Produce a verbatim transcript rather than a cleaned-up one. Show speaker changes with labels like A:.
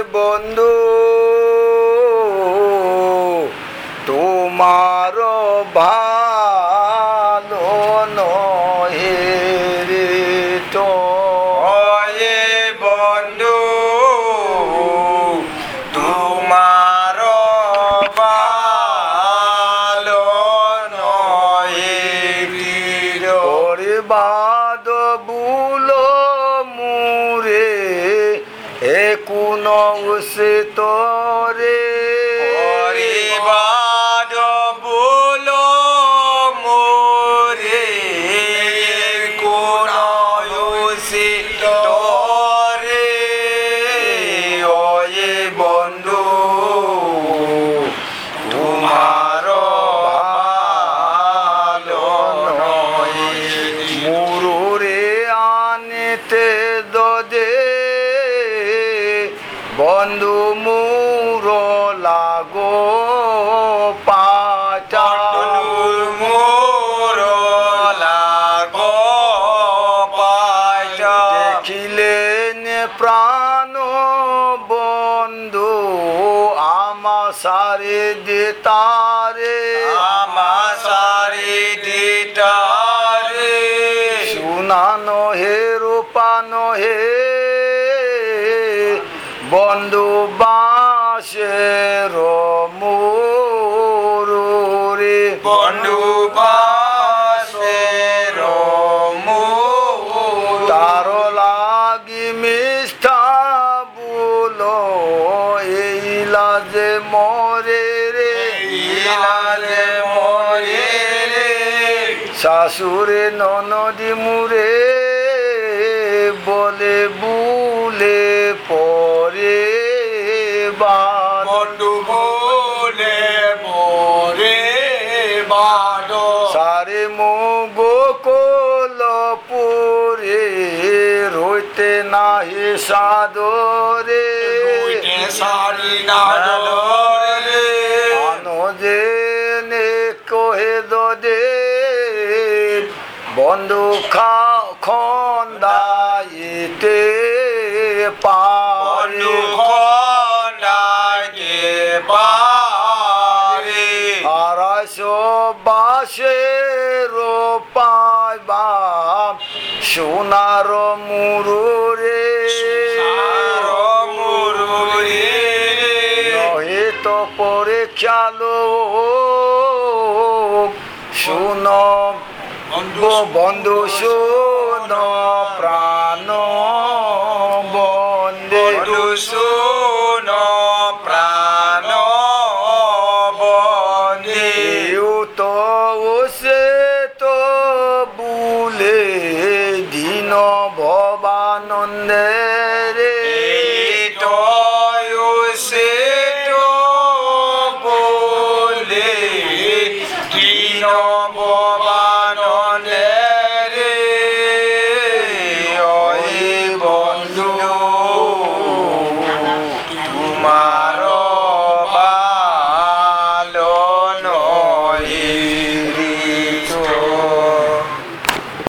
A: বন্ধু তোমার ভালো নহে রে তো
B: ওয়ে বন্ধু তোমার ভালো নহে
A: ওরে বাদ বুলো মুরে এ কোন সে তোরে
B: ওরে বাদ বুলো মোরে কোন সে তোরে ওয়ে বন্ধু তোমার ভালো নহে
A: মুরুরে আনেতে দদে বন্ধু মুর লাগো পাচা
B: মোর লাগো পাচা
A: দেখিলেন প্রাণ বন্ধু আমা সারে দিতারে
B: আমা সারি দিতারে
A: সুনানো হে রূপানো হে বন্ধু বাসের মুরুরে
B: বন্ধু বাসের মোর
A: তার লাগি মিষ্টা বুলো এই লাজে মরে রে
B: ইলালে মরে রে
A: শাশুরে ননদি মুরে বলে বুলে পরে বাদ
B: বন্ধু বলে মোরে বাদ
A: সারে মোগো কোলপুরে রইতে নাহি সাদরে
B: সারি না রে
A: আনো জেনে কহে দে বন্ধু খা খন্দাইতে পারে
B: বন্ধু খন্ডাইতে পারে
A: আড়াইশো বাসের পাইবা সোনার মুরুরে নহে তো পরে চালো শুন বন্ধু শুন প্রাণ বন্দে
B: বন্ধু শুন প্রাণ বন্দে
A: ইউ তো সে তো বুলে দিন ভবানন্দে রে
B: সে তো বলে দিন ভবানন্দে রে ওই বন্ধু তোমার